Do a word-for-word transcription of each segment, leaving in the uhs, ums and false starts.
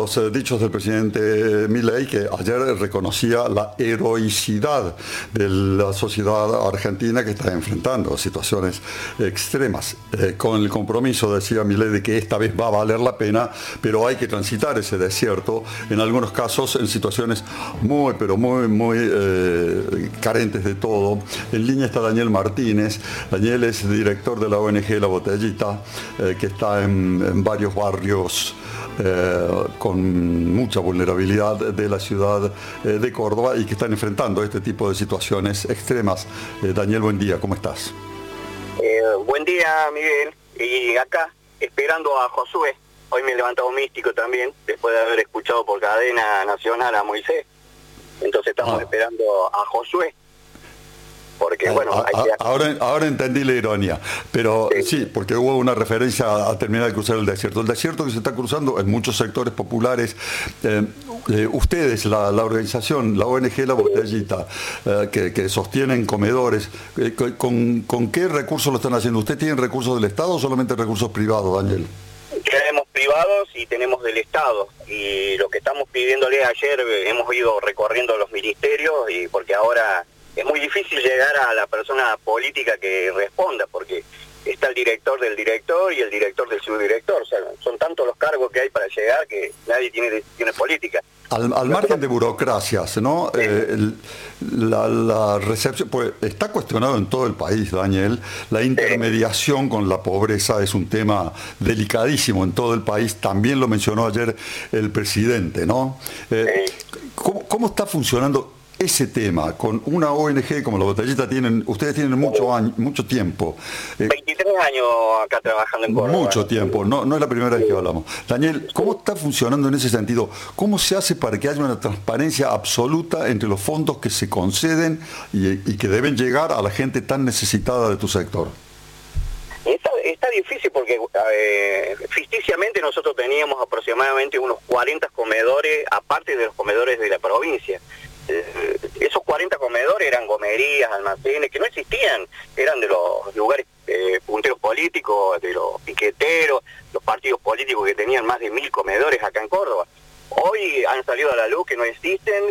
los eh, dichos del presidente Milei, que ayer reconocía la heroicidad de la sociedad argentina que está enfrentando situaciones extremas, eh, con el compromiso, decía Milei, de que esta vez va a valer la pena, pero hay que transitar ese desierto, en algunos casos en situaciones muy, pero muy, muy eh, carentes de todo. En línea está Daniel Martínez. Daniel es director de la O N G La Botellita, eh, que está en, en varios barrios eh, con mucha vulnerabilidad de la ciudad eh, de Córdoba y que están enfrentando este tipo de situaciones extremas. Eh, Daniel, buen día, ¿cómo estás? Eh, buen día, Miguel. Y acá, esperando a Josué. Hoy me he levantado místico también, después de haber escuchado por cadena nacional a Moisés. Entonces estamos ah. esperando a Josué. Porque, ah, bueno, ah, hay que... ahora, ahora entendí la ironía. Pero sí. sí, porque hubo una referencia a terminar de cruzar el desierto. El desierto que se está cruzando en muchos sectores populares. Eh, eh, ustedes, la, la organización, la O N G La Botellita, eh, que, que sostienen comedores, eh, con, ¿con qué recursos lo están haciendo? ¿Usted tiene recursos del Estado o solamente recursos privados, Daniel? Tenemos privados y tenemos del Estado, y lo que estamos pidiéndole ayer, hemos ido recorriendo los ministerios, y porque ahora es muy difícil llegar a la persona política que responda, porque está el director del director y el director del subdirector, o sea, son tantos los cargos que hay para llegar que nadie tiene decisiones políticas. Al, al margen de burocracias, ¿no? Sí. Eh, el, la, la recepción, pues está cuestionado en todo el país, Daniel. La intermediación sí. con la pobreza es un tema delicadísimo en todo el país. También lo mencionó ayer el presidente, ¿no? Eh, sí. ¿cómo, ¿Cómo está funcionando ese tema con una O N G como La Botellita? Tienen, ustedes tienen mucho año, mucho tiempo. Eh, veintitrés años acá trabajando en Córdoba. Mucho tiempo, no, no es la primera vez que hablamos. Daniel, ¿cómo está funcionando en ese sentido? ¿Cómo se hace para que haya una transparencia absoluta entre los fondos que se conceden y, y que deben llegar a la gente tan necesitada de tu sector? Está, está difícil porque eh, ficticiamente nosotros teníamos aproximadamente unos cuarenta comedores, aparte de los comedores de la provincia. Eh, esos cuarenta comedores eran gomerías, almacenes, que no existían, eran de los lugares eh, punteros políticos, de los piqueteros, los partidos políticos que tenían más de mil comedores acá en Córdoba. Hoy han salido a la luz que no existen,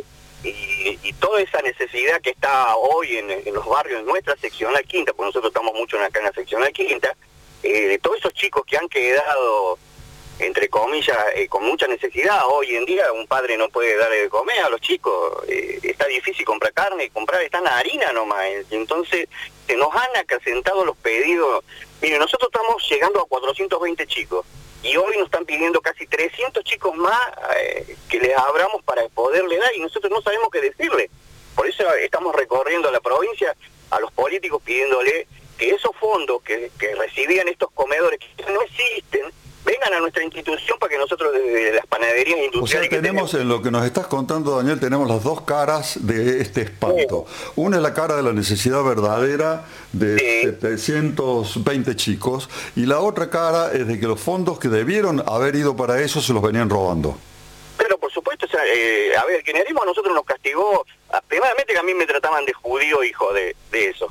y, y toda esa necesidad que está hoy en, en los barrios, en nuestra seccional quinta, porque nosotros estamos mucho acá en la seccional quinta, eh, de todos esos chicos que han quedado, entre comillas, eh, con mucha necesidad. Hoy en día un padre no puede darle de comer a los chicos, eh, está difícil comprar carne, comprar está en la harina nomás, entonces se nos han acrecentado los pedidos. Mire, nosotros estamos llegando a cuatrocientos veinte chicos, y hoy nos están pidiendo casi trescientos chicos más eh, que les abramos para poderle dar, y nosotros no sabemos qué decirle. Por eso estamos recorriendo la provincia a los políticos pidiéndole que esos fondos que, que recibían estos comedores, que no existen, vengan a nuestra institución para que nosotros desde las panaderías industriales... O sea, tenemos, tenemos en lo que nos estás contando, Daniel, tenemos las dos caras de este espanto. Sí. Una es la cara de la necesidad verdadera de sí. setecientos veinte chicos, y la otra cara es de que los fondos que debieron haber ido para eso se los venían robando. Pero por supuesto, o sea, eh, a ver, el kirchnerismo a nosotros nos castigó, primeramente que a mí me trataban de judío, hijo de, de eso.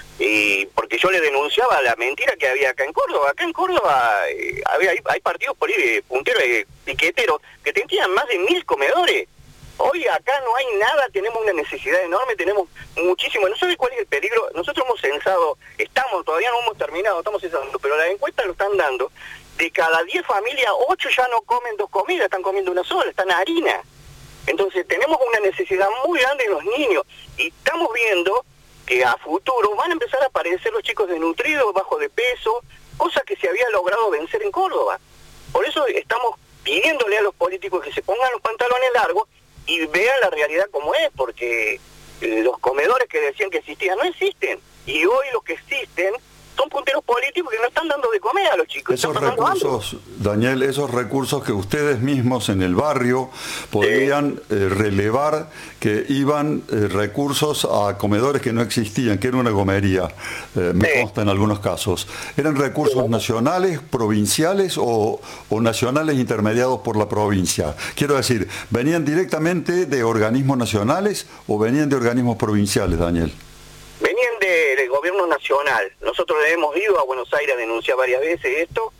Y porque yo le denunciaba la mentira que había acá en Córdoba. Acá en Córdoba eh, había, hay, hay partidos políticos, punteros, eh, piqueteros, que tenían más de mil comedores. Hoy acá no hay nada, tenemos una necesidad enorme, tenemos muchísimo. No sé cuál es el peligro. Nosotros hemos censado, estamos, todavía no hemos terminado, estamos censando, pero las encuestas lo están dando. De cada diez familias, ocho ya no comen dos comidas, están comiendo una sola, están en harina. Entonces tenemos una necesidad muy grande en los niños, y estamos viendo que a futuro van a empezar a aparecer los chicos desnutridos, bajo de peso, cosa que se había logrado vencer en Córdoba. Por eso estamos pidiéndole a los políticos que se pongan los pantalones largos y vean la realidad como es, porque los comedores que decían que existían no existen, y hoy los que existen son punteros políticos que no están dando de comer a los chicos. Esos recursos, Daniel, esos recursos que ustedes mismos en el barrio podían sí. eh, relevar, que iban eh, recursos a comedores que no existían, que era una gomería, eh, me sí. consta en algunos casos. ¿Eran recursos sí. nacionales, provinciales o, o nacionales intermediados por la provincia? Quiero decir, ¿venían directamente de organismos nacionales o venían de organismos provinciales, Daniel? Venían de, del gobierno nacional. Nosotros hemos ido a Buenos Aires a denunciar varias veces esto,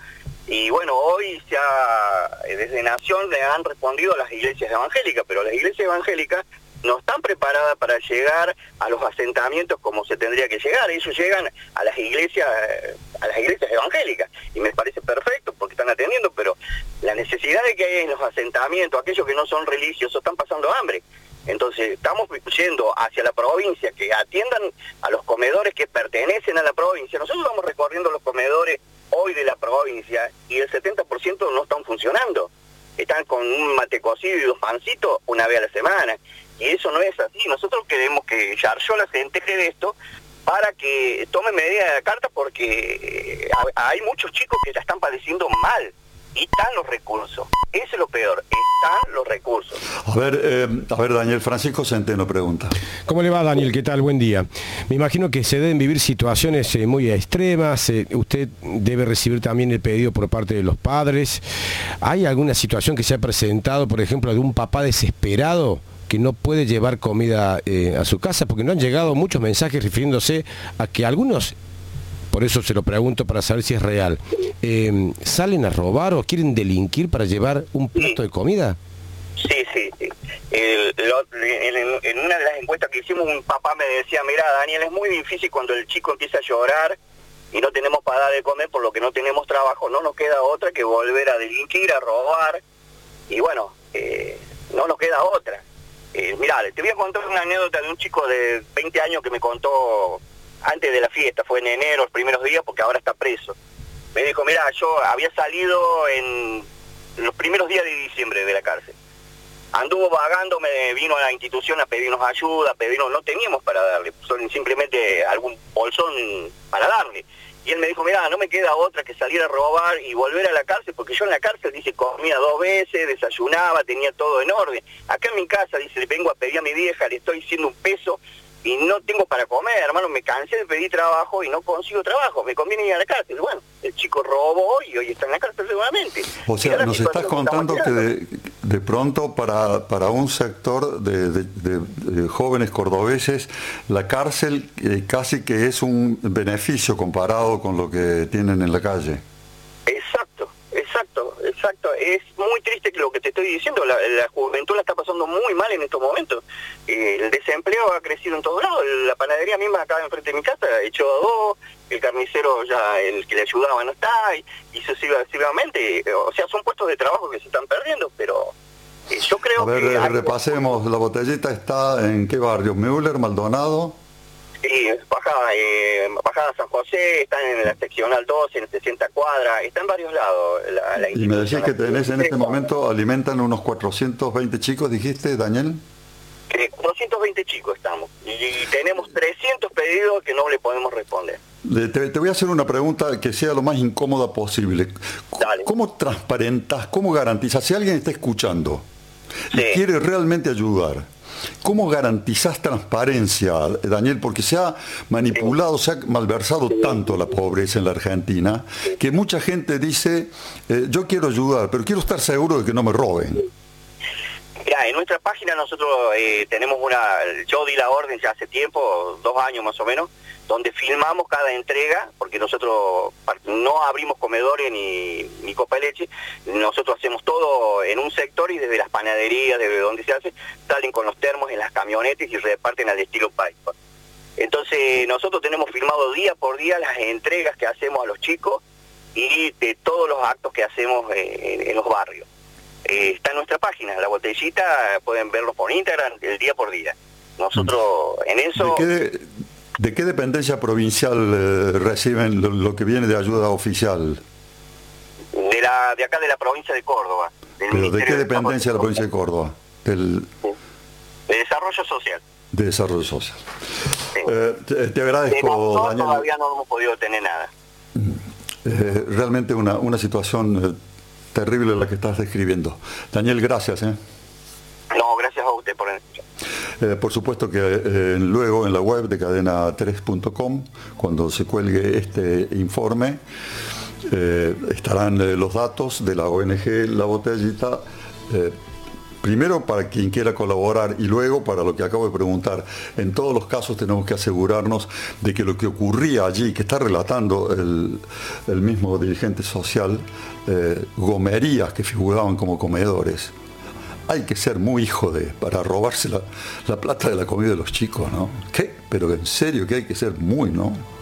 Y bueno, hoy se ha, desde Nación le han respondido a las iglesias evangélicas, pero las iglesias evangélicas no están preparadas para llegar a los asentamientos como se tendría que llegar. Ellos llegan a las iglesias, a las iglesias evangélicas, y me parece perfecto porque están atendiendo, pero la necesidad de que hay en los asentamientos, aquellos que no son religiosos, están pasando hambre. Entonces estamos yendo hacia la provincia, que atiendan a los comedores que pertenecen a la provincia. Nosotros vamos recorriendo los comedores hoy de la provincia y el setenta por ciento no están funcionando. Están con un mate cocido y dos pancitos una vez a la semana. Y eso no es así. Nosotros queremos que Yarlora se entere de esto para que tome medidas de carta, porque hay muchos chicos que la están padeciendo mal. Y están los recursos. Eso es lo peor. Están los recursos. A ver, eh, a ver, Daniel, Francisco Centeno pregunta. ¿Cómo le va, Daniel? ¿Qué tal? Buen día. Me imagino que se deben vivir situaciones eh, muy extremas. Eh, usted debe recibir también el pedido por parte de los padres. ¿Hay alguna situación que se ha presentado, por ejemplo, de un papá desesperado que no puede llevar comida eh, a su casa? Porque no han llegado muchos mensajes refiriéndose a que algunos, por eso se lo pregunto para saber si es real, eh, ¿salen a robar o quieren delinquir para llevar un plato de comida? Sí, sí, sí. El, lo, en, en una de las encuestas que hicimos, un papá me decía, mira, Daniel, es muy difícil cuando el chico empieza a llorar y no tenemos para dar de comer, por lo que no tenemos trabajo, no nos queda otra que volver a delinquir, a robar, y bueno, eh, no nos queda otra. Eh, mirá, te voy a contar una anécdota de un chico de veinte años que me contó antes de la fiesta, fue en enero, los primeros días, porque ahora está preso. Me dijo, mira, yo había salido en los primeros días de diciembre de la cárcel. Anduvo vagando, me vino a la institución a pedirnos ayuda, a pedirnos, no teníamos para darle, son simplemente algún bolsón para darle. Y él me dijo, mira, no me queda otra que salir a robar y volver a la cárcel, porque yo en la cárcel, dice, comía dos veces, desayunaba, tenía todo en orden. Acá en mi casa, dice, le vengo a pedir a mi vieja, le estoy haciendo un peso y no tengo para comer, hermano, me cansé de pedir trabajo y no consigo trabajo, me conviene ir a la cárcel. Bueno, el chico robó y hoy está en la cárcel seguramente. O sea, nos estás contando que de, de pronto para, para un sector de, de, de, de jóvenes cordobeses, la cárcel eh, casi que es un beneficio comparado con lo que tienen en la calle. Exacto, exacto, exacto. Es muy triste que lo que te estoy diciendo, la, la juventud la está pasando muy mal en estos momentos. Eh, el desempleo ha crecido en todos lados. La panadería misma acá enfrente de mi casa echó a dos, el carnicero ya, el que le ayudaba no está, y, y sucesivamente. O sea, son puestos de trabajo que se están perdiendo, pero eh, yo creo a ver, que... A ver, repasemos, la botellita está en qué barrio, Müller, Maldonado... Sí, bajada, eh, bajada San José, están en la seccional doce, en sesenta cuadras, está en varios lados. La, la y me decís que tenés en este momento, alimentan unos cuatrocientos veinte chicos, dijiste, Daniel. Que cuatrocientos veinte chicos estamos, y, y tenemos trescientos pedidos que no le podemos responder. Te, te voy a hacer una pregunta que sea lo más incómoda posible. Dale. ¿Cómo transparentas, cómo garantizas, si alguien está escuchando y sí. quiere realmente ayudar, ¿cómo garantizás transparencia, Daniel? Porque se ha manipulado, se ha malversado tanto la pobreza en la Argentina, que mucha gente dice, eh, yo quiero ayudar, pero quiero estar seguro de que no me roben. Mirá, en nuestra página nosotros eh, tenemos una, yo di la orden ya hace tiempo, dos años más o menos, donde filmamos cada entrega, porque nosotros no abrimos comedores ni, ni copa de leche, nosotros hacemos todo en un sector y desde las panaderías, desde donde se hace, salen con los termos en las camionetas y reparten al estilo país. Entonces nosotros tenemos filmado día por día las entregas que hacemos a los chicos y de todos los actos que hacemos en, en los barrios. Eh, está en nuestra página, la botellita, pueden verlo por Instagram, el día por día. Nosotros en eso... ¿De qué, de qué dependencia provincial eh, reciben lo, lo que viene de ayuda oficial? De la de acá de la provincia de Córdoba. ¿Pero de qué dependencia de la provincia de Córdoba? Del... De desarrollo social. De desarrollo social. Sí. Eh, te, te agradezco, nosotros Daniel. Todavía no hemos podido tener nada. Eh, realmente una, una situación eh, terrible la que estás describiendo. Daniel, gracias. ¿eh? No, gracias a usted por escuchar. Eh, por supuesto que eh, luego en la web de cadena tres punto com, cuando se cuelgue este informe, eh, estarán eh, los datos de la O N G La Botellita, eh, primero para quien quiera colaborar y luego para lo que acabo de preguntar. En todos los casos tenemos que asegurarnos de que lo que ocurría allí, que está relatando el, el mismo dirigente social, eh, gomerías que figuraban como comedores. Hay que ser muy hijo de para robarse la, la plata de la comida de los chicos, ¿no? ¿Qué? Pero en serio que hay que ser muy, ¿no?